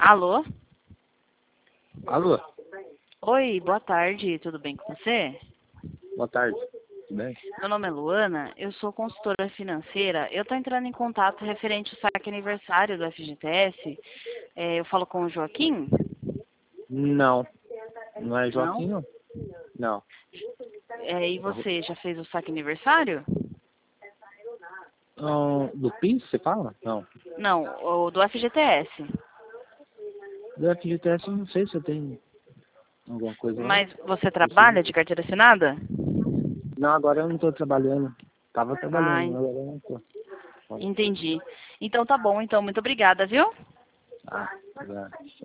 Alô? Alô? Oi, boa tarde, tudo bem com você? Boa tarde. Tudo bem? Meu nome é Luana, eu sou consultora financeira. Eu estou entrando em contato referente ao saque aniversário do FGTS. Eu falo com o Joaquim? Não. Não é Não? Joaquim, não? Não. E você, já fez o saque aniversário? Do PIS, você fala? Não. Não, o do FGTS. Do FGTS eu não sei se eu tenho alguma coisa lá. Mas você trabalha de carteira assinada? Não, agora eu não estou trabalhando. Tava Ah, trabalhando, agora eu não estou. entendi. Então tá bom, então muito obrigada, viu? Ah, obrigado.